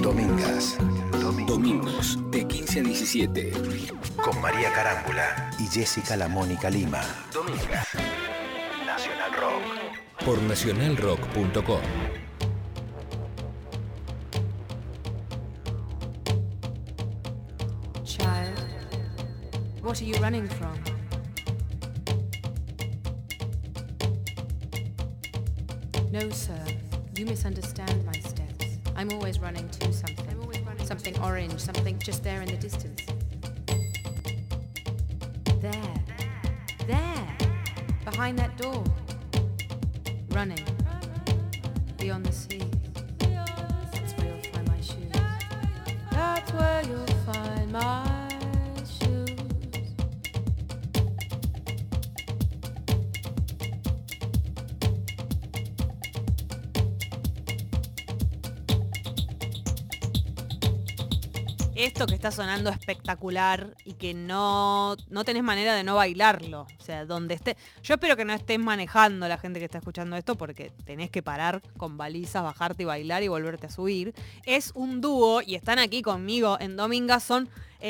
Domingas. Domingos de 15 a 17. Con María Carámbula y Jessica La Mónica Lima. Domingas. Nacional Rock. Por nacionalrock.com. Child, what are you running from? No, sir, you misunderstand my steps. I'm always running to something. Something orange, something just there in the distance. There, behind that door. Running, beyond the sea. That's where you'll find my shoes. That's where you'll find my shoes. Esto que está sonando espectacular y que no tenés manera de no bailarlo. O sea, donde esté. Yo espero que no estés manejando la gente que está escuchando esto porque tenés que parar con balizas, bajarte y bailar y volverte a subir. Es un dúo y están aquí conmigo en Domingas. Son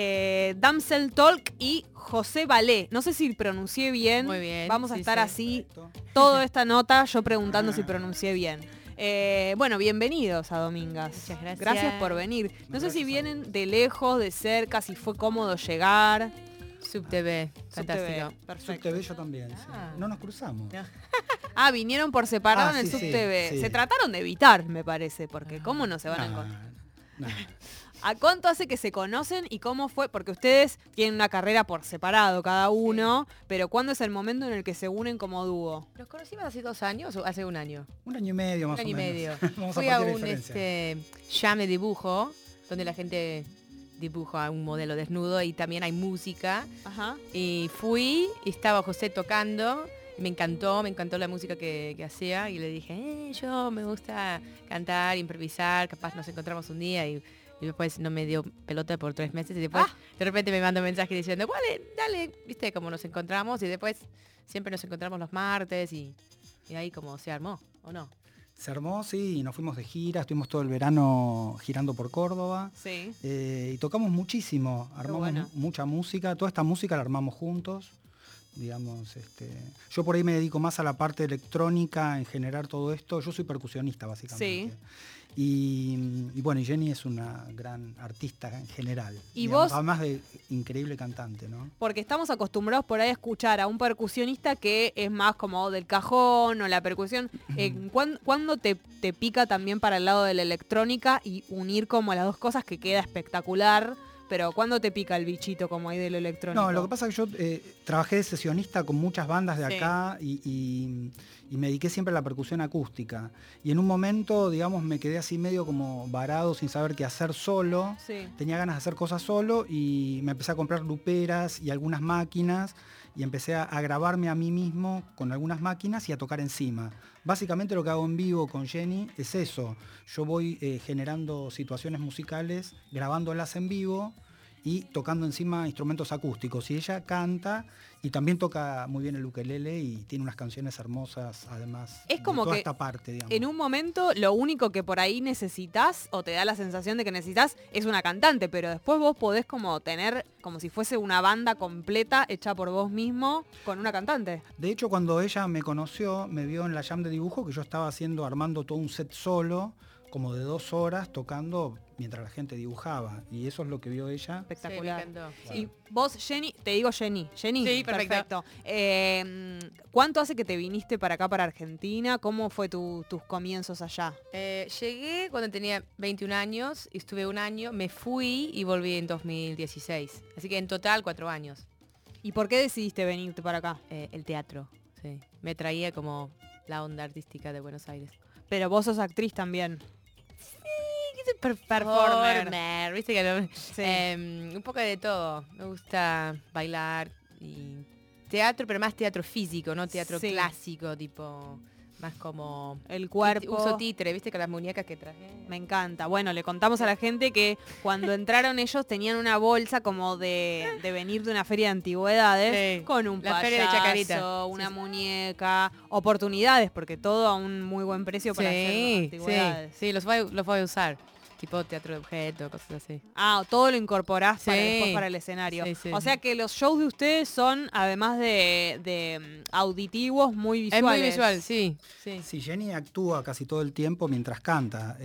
Damsel Talk y José Balé. No sé si pronuncié bien. Muy bien. Vamos a estar así Correcto. toda esta nota yo preguntando si pronuncié bien. Bueno, bienvenidos a Domingas. Muchas gracias. Gracias por venir. No sé si Gracias a vienen de lejos, de cerca, si fue cómodo llegar. SubTV, fantástico. Perfecto. SubTV yo también. Sí. No nos cruzamos. Ah, vinieron por separado en el sí, sí, SubTV. sí. Se trataron de evitar, me parece, porque ¿cómo no se van a encontrar? No. ¿A cuánto hace que se conocen y cómo fue? Porque ustedes tienen una carrera por separado cada uno, pero ¿cuándo es el momento en el que se unen como dúo? ¿Los conocimos hace 2 años o hace 1 año? 1 año y medio más Un año o y menos. medio. Vamos Fui a a partir un de diferencia. jam de dibujo, donde la gente dibuja un modelo desnudo y también hay música. Ajá. Y fui, y estaba José tocando, y me encantó la música que hacía, y le dije, yo me gusta cantar, improvisar, capaz nos encontramos un día, y después no me dio pelota por 3 meses, y después de repente me mandó un mensaje diciendo, vale, dale, viste, como nos encontramos, y después siempre nos encontramos los martes, y ahí como se armó, ¿o no? Se armó, sí, y nos fuimos de gira, estuvimos todo el verano girando por Córdoba. Sí. Y tocamos muchísimo, armamos bueno. mucha música, toda esta música la armamos juntos, digamos, yo por ahí me dedico más a la parte electrónica, en generar todo esto, yo soy percusionista básicamente. Sí. Y bueno, y Jenny es una gran artista en general. ¿Y digamos, vos? además de increíble cantante, ¿no? Porque estamos acostumbrados por ahí a escuchar a un percusionista que es más como del cajón o la percusión. ¿Cuándo te pica también para el lado de la electrónica y unir como las dos cosas que queda espectacular? Pero ¿cuándo te pica el bichito como ahí del electrónico? No, lo que pasa es que yo trabajé de sesionista con muchas bandas de Sí. acá y me dediqué siempre a la percusión acústica. Y en un momento, digamos, me quedé así medio como varado sin saber qué hacer solo. Sí. Tenía ganas de hacer cosas solo y me empecé a comprar luperas y algunas máquinas y empecé a grabarme a mí mismo con algunas máquinas y a tocar encima. Básicamente lo que hago en vivo con Jenny es eso. Yo voy generando situaciones musicales, grabándolas en vivo y tocando encima instrumentos acústicos. Y ella canta y también toca muy bien el ukelele y tiene unas canciones hermosas, además. Es como de toda que esta parte, digamos. En un momento lo único que por ahí necesitas o te da la sensación de que necesitas es una cantante, pero después vos podés como tener como si fuese una banda completa hecha por vos mismo con una cantante. De hecho, cuando ella me conoció, me vio en la jam de dibujo que yo estaba armando todo un set solo, como de 2 horas, tocando mientras la gente dibujaba. Y eso es lo que vio ella. Espectacular. Sí, me encantó. Y vos, Jenny, te digo Jenny. Jenny, Sí, perfecto. ¿Cuánto hace que te viniste para acá, para Argentina? ¿Cómo fue tus comienzos allá? Llegué cuando tenía 21 años, y estuve 1 año, me fui y volví en 2016. Así que en total 4 años. ¿Y por qué decidiste venirte para acá? El teatro, sí. Me traía como la onda artística de Buenos Aires. Pero vos sos actriz también. Performer, viste que no- Sí. un poco de todo. Me gusta bailar y teatro, pero más teatro físico, no teatro Sí. clásico, tipo más como El cuerpo. uso títere, viste, con las muñecas que traje. Me encanta. Bueno, le contamos a la gente que cuando entraron ellos tenían una bolsa como de venir de una feria de antigüedades Sí, con un la payaso, feria de Chacarita. una Sí, sí. muñeca, oportunidades, porque todo a un muy buen precio para hacer Sí, antigüedades. sí, los voy a usar. tipo teatro de objeto, cosas así. Ah, todo lo incorporás para Sí. después para el escenario. Sí, sí. O sea que los shows de ustedes son, además de auditivos, muy Es visuales. muy visual, sí. Sí, Jenny actúa casi todo el tiempo mientras canta.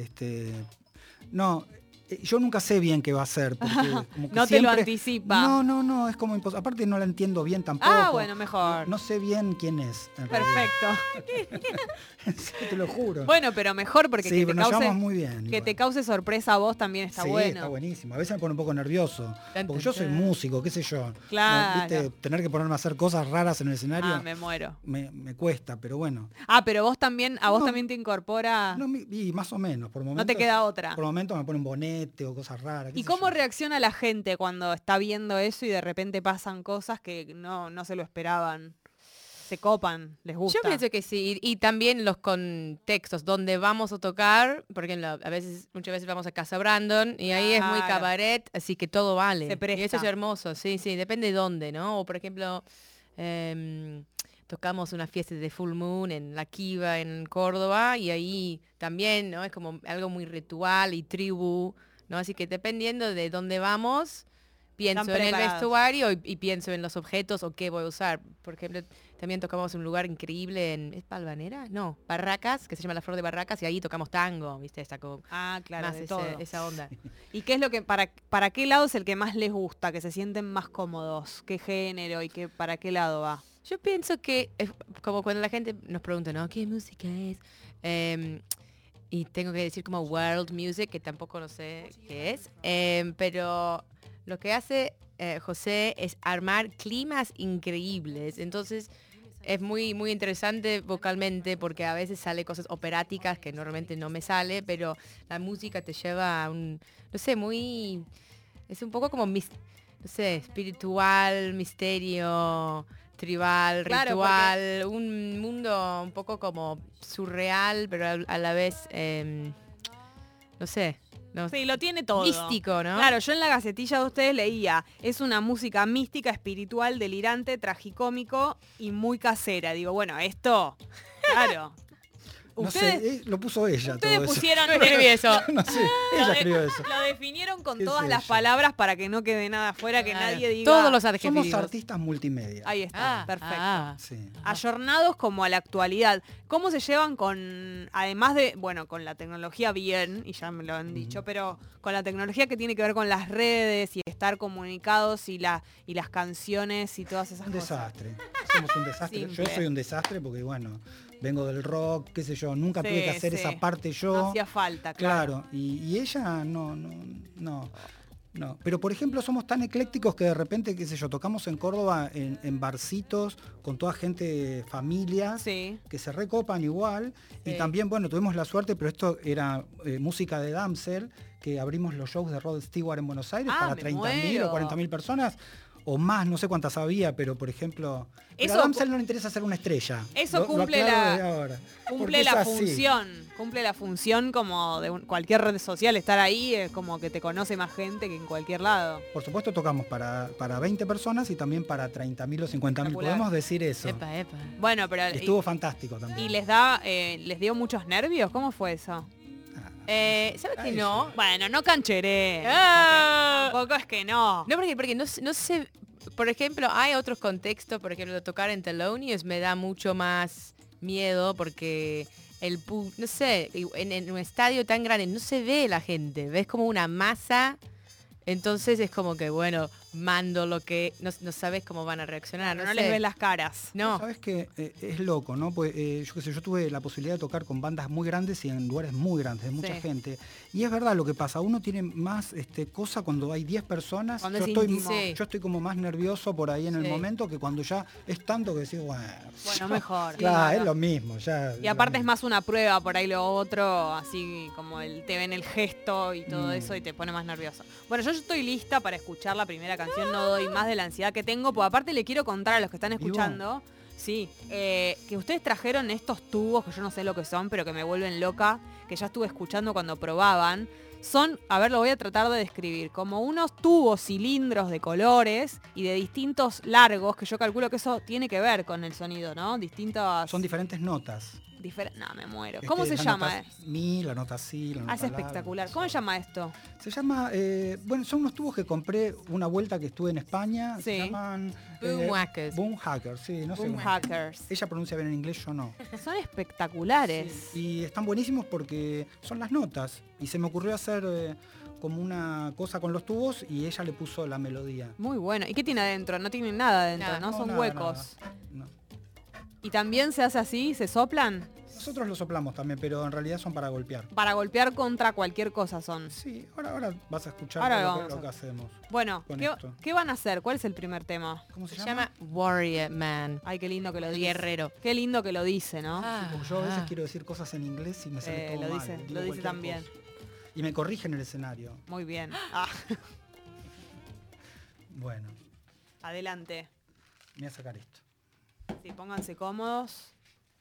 No, yo nunca sé bien qué va a hacer. Porque como que No te lo siempre- anticipa. No, es como imposible. Aparte no la entiendo bien tampoco. Ah, bueno, mejor. No sé bien quién es. En realidad. Perfecto. Sí, te lo juro. Bueno, pero mejor porque sí, que, pero te nos cause, llevamos muy bien. que igual. te cause sorpresa a vos también está sí, bueno. está buenísimo. A veces me pone un poco nervioso. Tan, Porque tan, yo soy tan. músico, qué sé yo. Claro. ¿Viste? Tener que ponerme a hacer cosas raras en el escenario Ah, me muero. me cuesta, pero bueno. Ah, pero vos también, a vos No. también te incorpora. No, y más o menos. Por momentos, No te queda otra. Por momentos me pone un bonete o cosas raras. qué ¿Y sé cómo yo. reacciona la gente cuando está viendo eso y de repente pasan cosas que no se lo esperaban? Se copan, les gusta. Yo pienso que sí, y también los contextos donde vamos a tocar, porque muchas veces vamos a Casa Brandon y ahí es muy Claro. cabaret, así que todo vale. Se presta. Y eso es hermoso, sí, depende de dónde, ¿no? O por ejemplo, tocamos una fiesta de Full Moon en La Kiva, en Córdoba, y ahí también, ¿no? Es como algo muy ritual y tribu, ¿no? Así que dependiendo de dónde vamos, pienso Están en el preparados. vestuario y pienso en los objetos o qué voy a usar. Por ejemplo, también tocamos en un lugar increíble ¿es Balvanera? No, Barracas, que se llama La Flor de Barracas, y ahí tocamos tango, ¿viste? Está como Ah, claro, más de todo. esa onda. ¿Y qué es lo que, para qué lado es el que más les gusta, que se sienten más cómodos? ¿Qué género y para qué lado va? Yo pienso que es como cuando la gente nos pregunta, ¿no? ¿Qué música es? Y tengo que decir como world music, que tampoco no sé qué es. Pero lo que hace José es armar climas increíbles. Entonces es muy, muy interesante vocalmente porque a veces sale cosas operáticas que normalmente no me sale, pero la música te lleva a un, no sé, muy... Es un poco como, no sé, espiritual, misterio, tribal, Claro, ritual, un mundo un poco como surreal, pero a la vez, no sé, no, Sí, lo tiene todo. místico, ¿no? Claro, yo en la gacetilla de ustedes leía, es una música mística, espiritual, delirante, tragicómico y muy casera. Digo, bueno, esto, claro. No ustedes sé, lo puso ella ustedes todo eso. pusieron... Yo escribí eso. No sé, Lo ella de- escribió eso. Lo definieron con ¿Qué todas sé las yo? palabras para que no quede nada afuera, que Claro. nadie diga... Todos los Somos adjetivos. artistas multimedia. Ahí está, perfecto. Ah. Sí. Ayornados como a la actualidad. ¿Cómo se llevan con, además de, bueno, con la tecnología bien, y ya me lo han dicho, pero con la tecnología que tiene que ver con las redes y estar comunicados y las canciones y todas esas Un cosas? desastre. Somos un desastre. Simple. Yo soy un desastre porque, bueno, vengo del rock, qué sé yo, nunca Sí, tuve que hacer sí. esa parte yo. No hacía falta, claro. Claro, y ella no. Pero por ejemplo somos tan eclécticos que de repente, qué sé yo, tocamos en Córdoba en barcitos con toda gente, familias, Sí. que se recopan igual. Sí. Y también, bueno, tuvimos la suerte, pero esto era música de Damsel, que abrimos los shows de Rod Stewart en Buenos Aires Ah, para me 30.000 muero. o 40.000 personas. O más, no sé cuántas había, pero por ejemplo... Pero Eso a Damsel no le interesa ser una estrella. Eso Lo cumple aclaro la- de ahora, porque Cumple es la así. función como de cualquier red social, estar ahí es como que te conoce más gente que en cualquier lado. Por supuesto tocamos para 20 personas y también para 30.000 o 50.000. Espectacular. Podemos decir eso. Epa, epa. Bueno, pero... Estuvo fantástico también. ¿Y les dio muchos nervios? ¿Cómo fue eso? ¿Sabes que Ay, no? Bueno, no cancheré. Ah. Tampoco es que no. No, porque no sé, por ejemplo, hay otros contextos, por ejemplo, tocar en Thelonious me da mucho más miedo porque no sé, en un estadio tan grande no se ve la gente, ves como una masa, entonces es como que, bueno, mando lo que, no sabes cómo van a reaccionar, no no, les sé. ves las caras. No, Sabes que es loco, ¿no? Pues yo qué sé, yo tuve la posibilidad de tocar con bandas muy grandes y en lugares muy grandes, de mucha Sí. gente. Y es verdad lo que pasa, uno tiene más cosa cuando hay 10 personas. Cuando Yo es estoy, íntimo. Sí. yo estoy como más nervioso por ahí en el Sí. momento que cuando ya es tanto que decís, bueno, Bueno, mejor. claro, es lo mismo. Ya, Y aparte es más una prueba por ahí lo otro, así como te ven el gesto y todo eso y te pone más nervioso. Bueno, yo estoy lista para escuchar la primera canción, no doy más de la ansiedad que tengo, porque aparte le quiero contar a los que están ¿Vivo? escuchando, sí, que ustedes trajeron estos tubos, que yo no sé lo que son, pero que me vuelven loca, que ya estuve escuchando cuando probaban. Son, a ver, lo voy a tratar de describir, como unos tubos, cilindros de colores y de distintos largos, que yo calculo que eso tiene que ver con el sonido, ¿no? Distintas... Son diferentes notas. No, me muero. ¿Cómo se la llama? nota mi, la nota si, la nota Es espectacular. la, ¿Cómo se llama esto? Se llama, bueno, son unos tubos que compré una vuelta que estuve en España. Sí. Se llaman Boomhackers. Boomhackers, sí, no sé. Boomhackers. Ella pronuncia bien en inglés, yo no. Son espectaculares. Y están buenísimos porque son las notas. Y se me ocurrió hacer como una cosa con los tubos y ella le puso la melodía. Muy bueno. ¿Y qué tiene adentro? No tiene nada adentro, Nada. ¿no? Son nada, huecos. nada. No. ¿Y también se hace así? ¿Se soplan? Nosotros lo soplamos también, pero en realidad son para golpear. Para golpear contra cualquier cosa son. Sí, ahora vas a escuchar Ahora lo vamos que a- hacemos. Bueno, Con ¿qué, esto. qué van a hacer? ¿Cuál es el primer tema? ¿Cómo se Se llama? llama Warrior Man. Ay, qué lindo que lo El dice. guerrero. Qué lindo que lo dice, ¿no? Porque yo a veces quiero decir cosas en inglés y me sale todo lo mal. dice, Digo lo dice cualquier también. cosa. Y me corrige en el escenario. Muy bien. Ah, Bueno, adelante. voy a sacar esto. Sí, pónganse cómodos.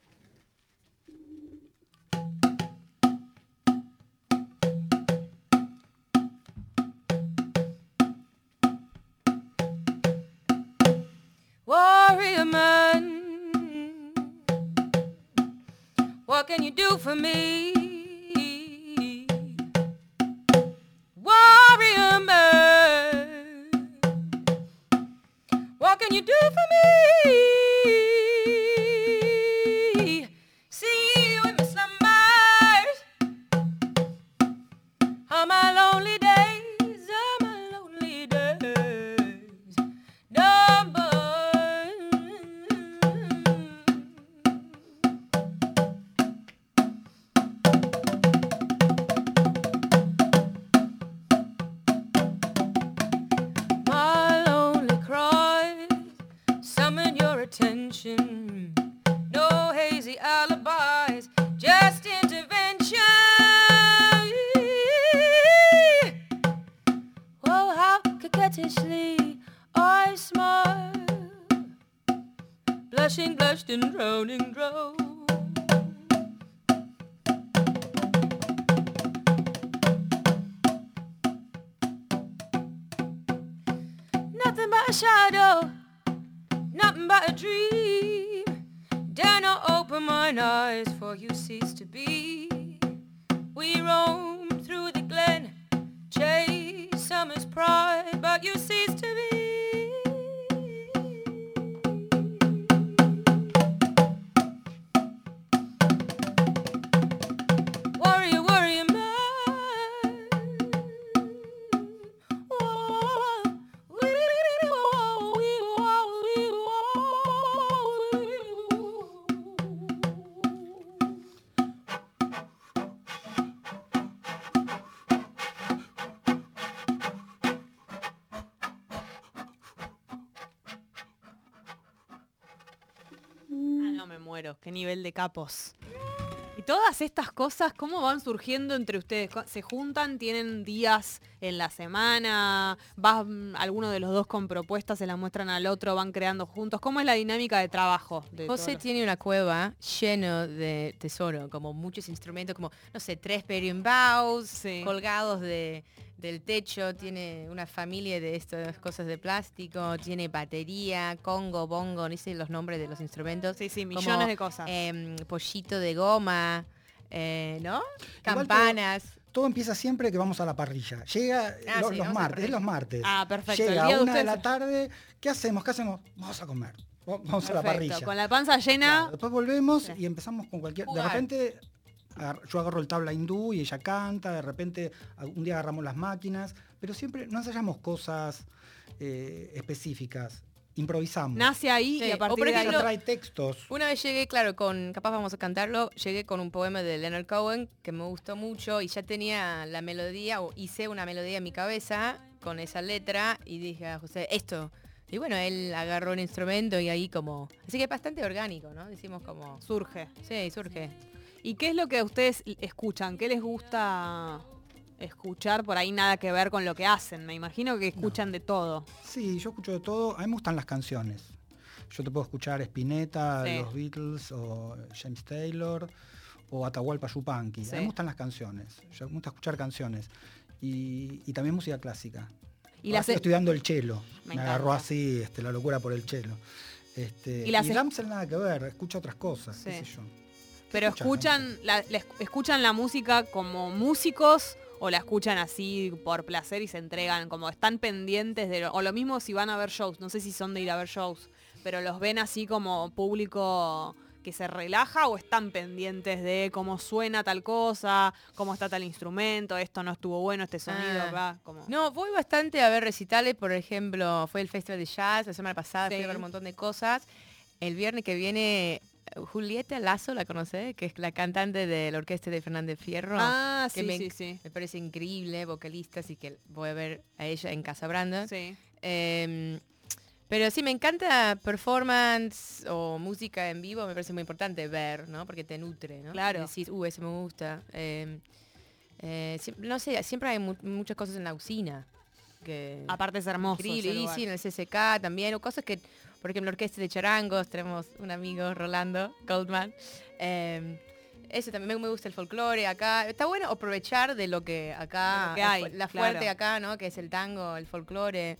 Warrior man, what can you do for me? Warrior man, what can you do for me? See you in my slumbers, on my lonely days, on my lonely days. Number. My lonely cries summon your attention. No hazy alibis, just intervention. Oh, how coquettishly I smile, blushing, blushed, and drowning, drown. Nothing but a shadow, nothing but a dream. Dare not open mine eyes, for you cease to be. We roam through the glen, chase summer's pride, but you cease to be. Warrior, warrior man. Ah, no, me muero. Qué nivel de capos. Y todas estas cosas, ¿cómo van surgiendo entre ustedes? ¿Se juntan? ¿Tienen días en la semana? ¿Alguno de los dos con propuestas se la muestran al otro? ¿Van creando juntos? ¿Cómo es la dinámica de trabajo? José tiene una cueva lleno de tesoro, como muchos instrumentos, como, no sé, 3 berimbau Sí. colgados del techo, tiene una familia de estas cosas de plástico, tiene batería, congo, bongo, no sé los nombres de los instrumentos. Sí, como, millones de cosas. Pollito de goma, ¿no? Igual Campanas. Todo empieza siempre que vamos a la parrilla. Llega Ah, los sí, vamos a la martes, es parrilla. los martes. Ah, perfecto. El Llega día de 1 de ustedes- la tarde, ¿qué hacemos? ¿Qué hacemos? Vamos a comer. Vamos a la Perfecto. parrilla. Con la panza llena. Claro, después volvemos Sí. y empezamos con cualquier... Jugar. De repente yo agarro el tabla hindú y ella canta, de repente un día agarramos las máquinas, pero siempre no ensayamos cosas específicas, improvisamos. Nace ahí Sí, y a o partir por de ahí... Ella ejemplo, trae textos. Una vez llegué, claro, capaz vamos a cantarlo, llegué con un poema de Leonard Cohen que me gustó mucho y ya tenía la melodía, o hice una melodía en mi cabeza con esa letra y dije a José, esto. Y bueno, él agarró un instrumento y ahí como... Así que es bastante orgánico, ¿no? Decimos como... Surge. Sí, surge. ¿Y qué es lo que ustedes escuchan? ¿Qué les gusta escuchar? Por ahí nada que ver con lo que hacen. Me imagino que escuchan de todo. Sí, yo escucho de todo. A mí me gustan las canciones. Yo te puedo escuchar Spinetta, Sí. los Beatles, o James Taylor, o Atahualpa Yupanqui. Sí. A mí me gustan las canciones. Yo me gusta escuchar canciones. Y también música clásica. Y Ahora las estoy estudiando el cello. Me Me agarró encanta. así la locura por el cello. Y Y las Ramsey nada que ver, escucho otras cosas, Sí. qué sé yo. Pero escuchan escuchan la música como músicos o la escuchan así por placer y se entregan, como están pendientes de o lo mismo si van a ver shows, no sé si son de ir a ver shows, pero los ven así como público que se relaja o están pendientes de cómo suena tal cosa, cómo está tal instrumento, esto no estuvo bueno, este sonido, acá, como... No, voy bastante a ver recitales, por ejemplo, fue el Festival de Jazz la semana pasada, fui a ver un montón de cosas. El viernes que viene, Julieta Lazo, ¿la conoces? Que es la cantante de la orquesta de Fernández Fierro. Ah, que sí. me parece increíble, vocalista, así que voy a ver a ella en Casa Branda. Sí. Pero sí, me encanta performance o música en vivo, me parece muy importante ver, ¿no? Porque te nutre, ¿no? Claro. Y decís, ese me gusta. No sé, siempre hay muchas cosas en la usina. Que Aparte es hermoso. increíble, ese y lugar. sí, en el CCK también, o cosas que, por ejemplo, orquesta de charangos, tenemos un amigo, Rolando Goldman. Eso también me gusta el folclore acá. Está bueno aprovechar de lo que acá, De lo que hay, la fuerte claro. acá, ¿no? Que es el tango, el folclore.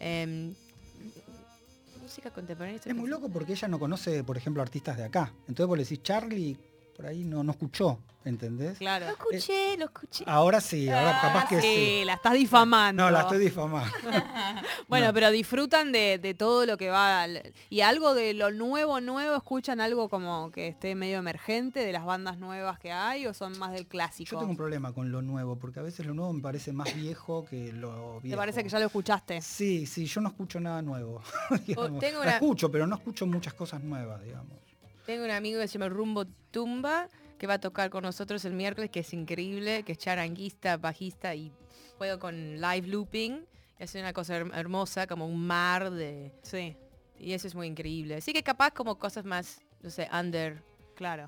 Música contemporánea. Es muy loco porque ella no conoce, por ejemplo, artistas de acá. Entonces vos le decís, Charlie, por ahí no escuchó, ¿entendés? Claro. Lo escuché. Ahora sí, ahora capaz que sí. La estás difamando. No, la estoy difamando. Bueno, No. pero disfrutan de todo lo que va. Y algo de lo nuevo, escuchan algo como que esté medio emergente de las bandas nuevas que hay o son más del clásico. Yo tengo un problema con lo nuevo, porque a veces lo nuevo me parece más viejo que lo viejo. ¿Te parece que ya lo escuchaste? Sí, yo no escucho nada nuevo. digamos. tengo La una- escucho, pero no escucho muchas cosas nuevas, digamos. Tengo un amigo que se llama Rumbo Tumba, que va a tocar con nosotros el miércoles, que es increíble, que es charanguista, bajista y juego con live looping. Es una cosa hermosa, como un mar de... Sí, Y eso es muy increíble. Así que capaz como cosas más, no sé, under. claro.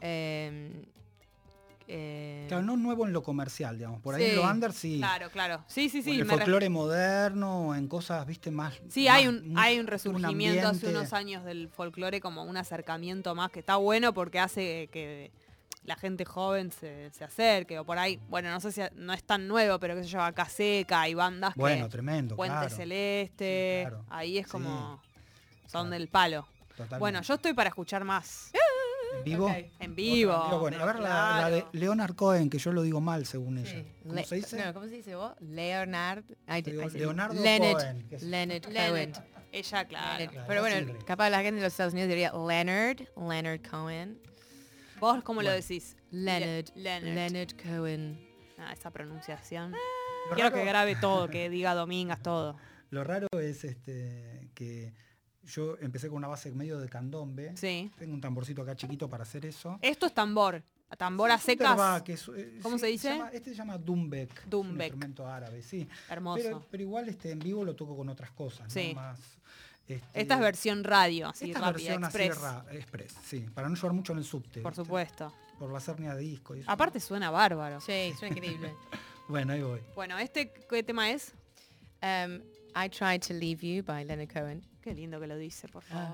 Claro, no nuevo en lo comercial, digamos. Por ahí Sí. en lo under sí. Claro. Sí. O en el me folclore moderno, o en cosas, viste, más... Sí, más- hay un resurgimiento hace ambiente. unos años del folclore, como un acercamiento más que está bueno porque hace que la gente joven se acerque. O por ahí, bueno, no sé si no es tan nuevo, pero que se llama Caseca, hay bandas Bueno, que... tremendo, Puente claro. Celeste, Sí, claro. ahí es Sí, como... Son claro. del palo. Totalmente. Bueno, yo estoy para escuchar más. ¿En vivo? Ok. En vivo. Bueno, a pero ver la de claro. Leonard Cohen, que yo lo digo mal según ella. Sí. ¿Cómo se dice? No, ¿cómo se dice vos? Leonard. Ay, Digo, ay, sí. Leonardo Leonard, Cohen, que es- Leonard Cohen. Leonard. Ella, claro. Leonard. Pero bueno, Brasil. capaz la gente de los Estados Unidos diría Leonard Cohen. ¿Vos cómo lo Bueno. decís? Leonard Leonard. Cohen. Ah, esa pronunciación. Lo Quiero raro- que grabe todo, que diga Domingas todo. Lo raro es que yo empecé con una base medio de candombe. Sí. Tengo un tamborcito acá chiquito para hacer eso. Esto es tambor. Tambor a Sí, secas. terba, que ¿Cómo se dice? Este se llama dumbek. Dumbek. Un instrumento árabe, sí. Hermoso. Pero igual en vivo lo toco con otras cosas, Sí. ¿no? Más, Esta es versión radio, así esta es rápida, versión express. así express, sí. Para no llevar mucho en el subte. Por ¿viste? supuesto. Por las hernias de disco. Y eso. Aparte suena bárbaro. Sí, suena increíble. Bueno, ahí voy. Bueno, ¿qué tema es? I Tried to Leave You by Leonard Cohen. Qué lindo que lo dice, por favor.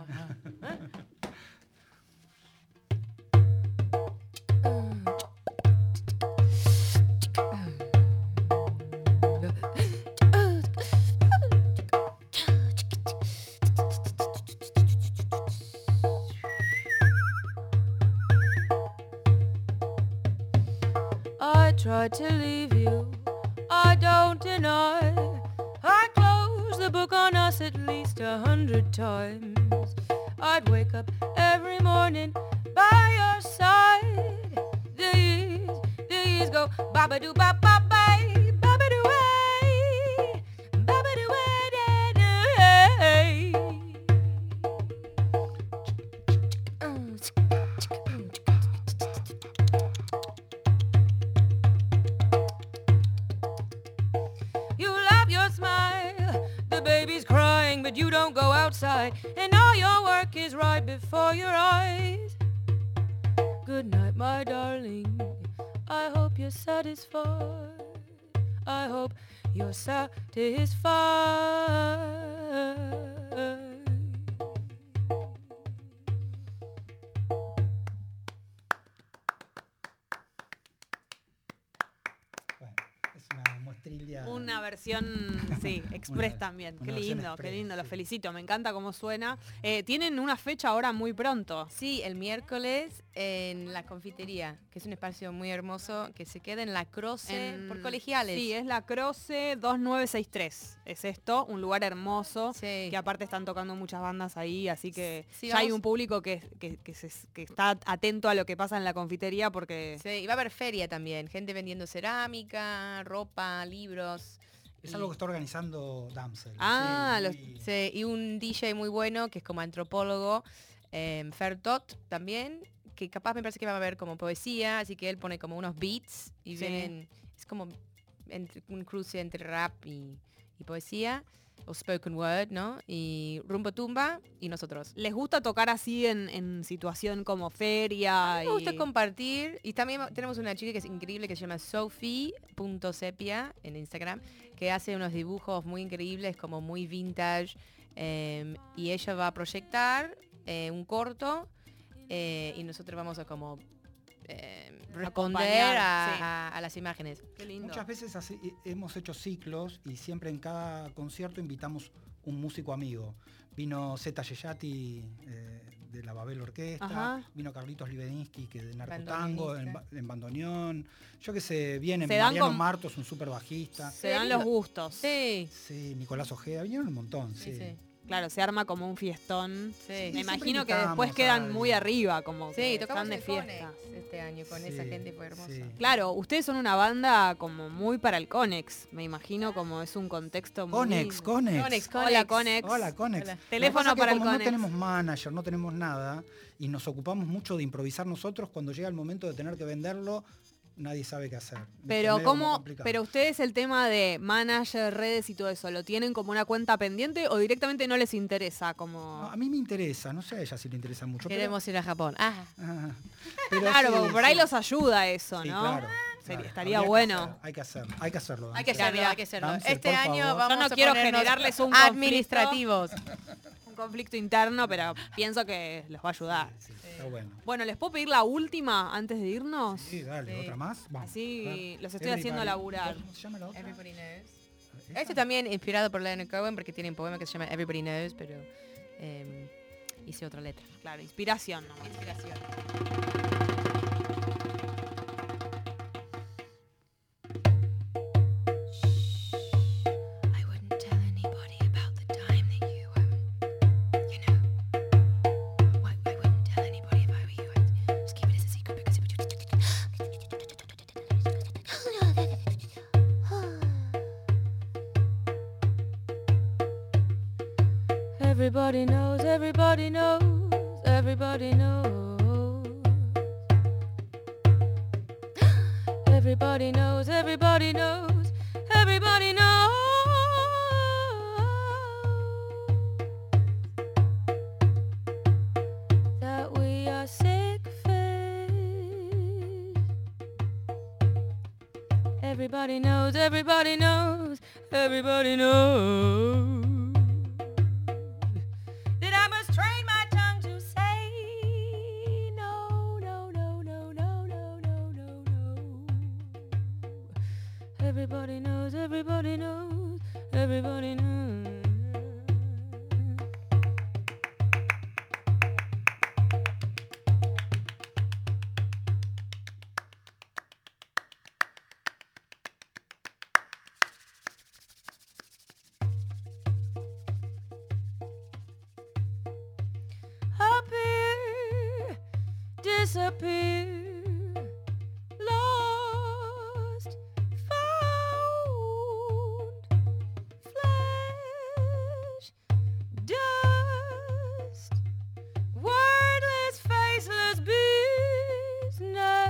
I tried to leave you, I don't deny. I closed the book on us at least 100 times. I'd wake up every morning by your side. The years go ba-ba-doo ba-ba-bay, ba-ba-doo-ay, ba-ba-doo-ay-day. You love your smile, the baby's crying, but you don't go outside, and all your work is right before your eyes. Good night, my darling. I hope you're satisfied. I hope you're satisfied. Bueno, es una muestrilla Una versión, sí, express Una- también. una Qué versión lindo, express, qué lindo, lo sí. felicito, me encanta cómo suena. Tienen una fecha ahora muy pronto. Sí, el miércoles en la confitería, que es un espacio muy hermoso que se queda en La Croce por Colegiales. Sí, es la Croce 2963. Es esto, un lugar hermoso, Sí. que aparte están tocando muchas bandas ahí, así que Sí, ya hay vamos- un público que está atento a lo que pasa en la confitería porque... Sí, y va a haber feria también, gente vendiendo cerámica, ropa, libros. Es Y- algo que está organizando Damsel. Ah, Sí, los- muy- Sí, y un DJ muy bueno que es como antropólogo, Fertot también, que capaz me parece que va a haber como poesía, así que él pone como unos beats y Sí. vienen, es como un cruce entre rap y poesía, o spoken word, ¿no? Y Rumbo Tumba y nosotros. ¿Les gusta tocar así en situación como feria? Me gusta y- compartir y también tenemos una chica que es increíble que se llama Sophie.sepia en Instagram, que hace unos dibujos muy increíbles, como muy vintage, y ella va a proyectar un corto y nosotros vamos a como responder Acompañar, a las imágenes. Qué lindo. Muchas veces hemos hecho ciclos y siempre en cada concierto invitamos un músico amigo. Vino Zeta Yeyati de la Babel Orquesta, Ajá. vino Carlitos Libedinsky que de Narcotango, Bandoneonista. en bandoneón. Yo que sé, viene Se dan Mariano con- Martos, un súper bajista. Se dan los gustos. Sí, Sí, Nicolás Ojeda, vinieron un montón, sí. sí, sí. Claro, se arma como un fiestón. Sí. Me siempre imagino que invitamos después a quedan alguien. muy arriba, como Sí, que tocamos están de en fiesta. Conex este año con esa Sí, gente, fue hermoso. sí. Claro, ustedes son una banda como muy para el Conex. Me imagino como es un contexto muy... Conex. Hola, Conex. Hola, Conex. Hola. Lo que Teléfono pasa es que para el como Conex. no tenemos manager, no tenemos nada y nos ocupamos mucho de improvisar nosotros, cuando llega el momento de tener que venderlo, nadie sabe qué hacer. Pero Es medio como cómo, complicado. pero ustedes el tema de manager, redes y todo eso, ¿lo tienen como una cuenta pendiente o directamente no les interesa? Como... No, a mí me interesa, no sé a ella si le interesa mucho. Queremos ir a Japón. Ah, Pero, pero Claro, sí, porque por ahí sí. los ayuda eso, Sí, ¿no? claro, Sería- claro. estaría Habría que bueno. hacerlo, hay que hacerlo. hay que hacerlo, mirá, hay que hacerlo. Damsel, Este por año favor. vamos Yo no a quiero ponernos generarles un administrativos. Un conflicto interno, pero pienso que les va a ayudar. Sí, está bueno. Bueno, ¿les puedo pedir la última antes de irnos? Sí, dale, Sí. otra más. Vamos. Así A ver. los estoy haciendo laburar. ¿Cómo se llama la otra? Everybody knows. ¿Esa? Este también inspirado por Leonard Cohen porque tiene un poema que se llama Everybody Knows, pero hice otra letra. Claro, inspiración nomás. Inspiración. I wouldn't tell anybody about the time that you why I wouldn't tell anybody if I were you. I'd just keep it as a secret because it would Everybody knows, everybody knows, everybody knows. Everybody knows, everybody knows, everybody knows that we are sick faced. Everybody knows, everybody knows, everybody knows that I must train my tongue to say no, no, no, no, no, no, no, no, no. Everybody knows, everybody knows, everybody knows. Appear, disappear, lost, found, flesh, dust, wordless, faceless business.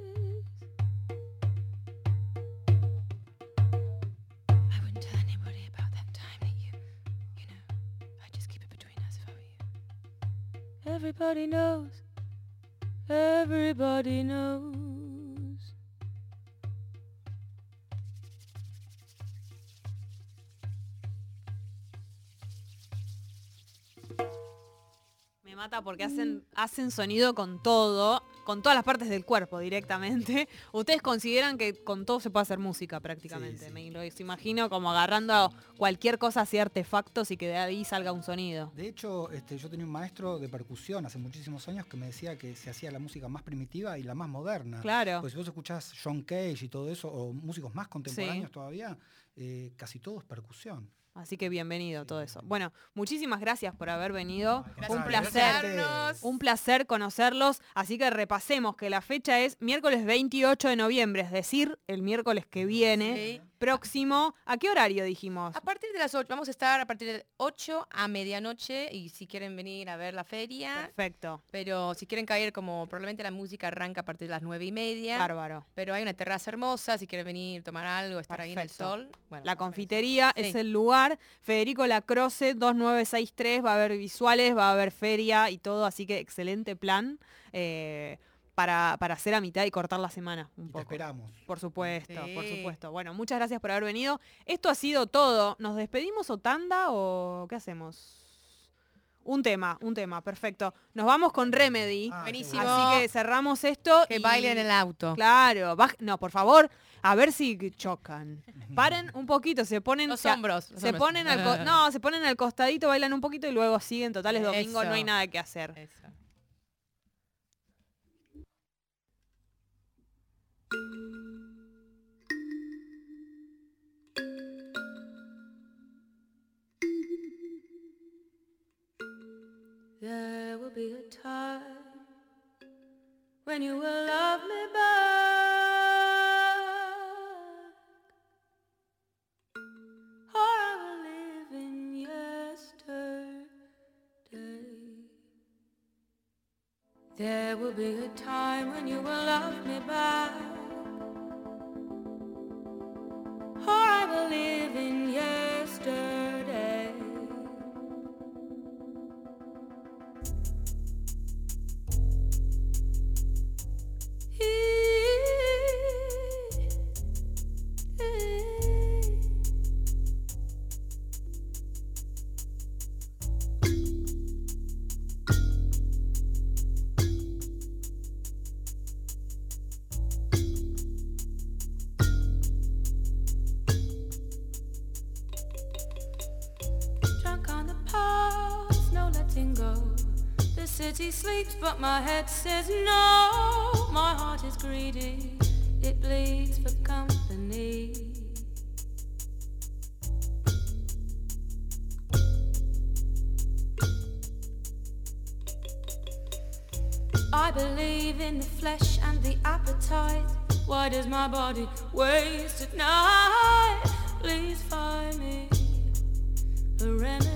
I wouldn't tell anybody about that time that you know, I'd just keep it between us if I were you. Everybody knows. Everybody knows. Me mata porque hacen sonido con todo. con todas las partes del cuerpo directamente. Ustedes consideran que con todo se puede hacer música prácticamente. Sí, sí. Me lo imagino como agarrando cualquier cosa así, artefactos, y que de ahí salga un sonido. De hecho, yo tenía un maestro de percusión hace muchísimos años que me decía que se hacía la música más primitiva y la más moderna. Claro. Pues si vos escuchás John Cage y todo eso, o músicos más contemporáneos todavía, casi todo es percusión. Así que bienvenido todo eso. Bueno, muchísimas gracias por haber venido. Gracias Fue un por placer. invitarnos. Un placer conocerlos. Así que repasemos que la fecha es miércoles 28 de noviembre, es decir, el miércoles que viene, Sí. próximo. ¿A qué horario dijimos? A partir de las 8, vamos a estar a partir de 8 a medianoche y si quieren venir a ver la feria, Perfecto. pero si quieren caer como probablemente la música arranca a partir de las 9:30. Bárbaro. Pero hay una terraza hermosa, si quieren venir, tomar algo, estar ahí en el Perfecto. sol. Bueno, La confitería Sí. es el lugar. Federico Lacroce, 2963, va a haber visuales, va a haber feria y todo, así que excelente plan para hacer a mitad y cortar la semana un Y te poco. esperamos. Por supuesto, por Sí. supuesto. Bueno, muchas gracias por haber venido. Esto ha sido todo. ¿Nos despedimos o tanda o qué hacemos? Un tema, perfecto. Nos vamos con Remedy. Ah, Buenísimo. Así que cerramos esto. que y- bailen en el auto. Claro, no, por favor, a ver si chocan. Paren un poquito, se ponen... Los se- hombros. los Se hombros. ponen no, se ponen al costadito, bailan un poquito y luego siguen. Total, es domingo, Eso. no hay nada que hacer. Eso. There will be a time when you will love me back, or I will live in yesterday. There will be a time when you will love me back, or I will live in yesterday. Drunk on the past, no letting go. The city sleeps, but my head says no. My heart is greedy, it bleeds for company. I believe in the flesh and the appetite. Why does my body waste at night? Please find me a remedy.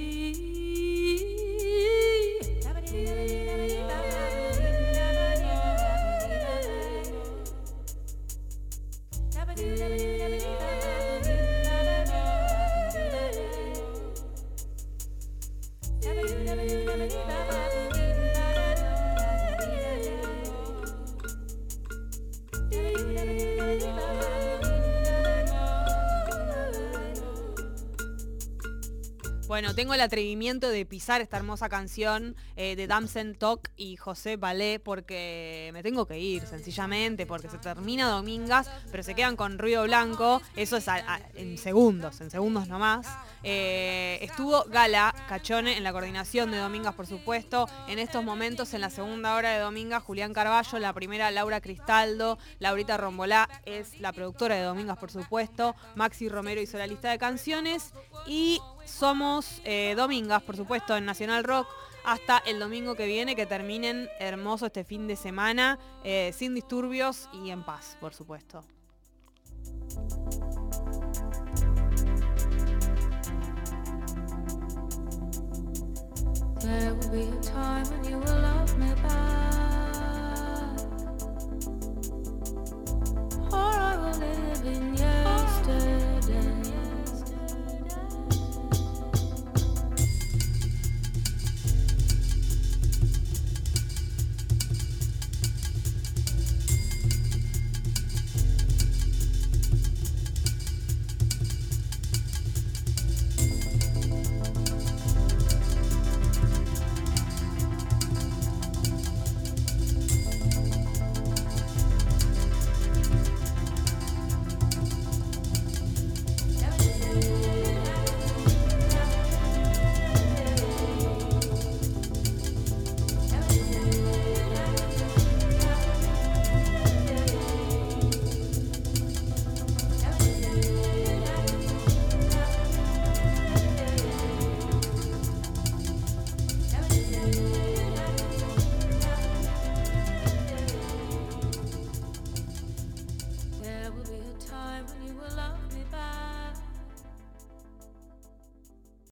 Bueno, tengo el atrevimiento de pisar esta hermosa canción de Damsen Tok y José Balé porque me tengo que ir, sencillamente, porque se termina Domingas, pero se quedan con Ruido Blanco. Eso es en segundos nomás. Estuvo Gala Cachone en la coordinación de Domingas, por supuesto. En estos momentos, en la segunda hora de Domingas, Julián Carballo, la primera Laura Cristaldo, Laurita Rombolá es la productora de Domingas, por supuesto. Maxi Romero hizo la lista de canciones y somos Domingas, por supuesto, en Nacional Rock hasta el domingo que viene, que terminen hermoso este fin de semana, sin disturbios y en paz, por supuesto. There will be a time when you will love me back, or I will live in yesterday. time when you will love me back.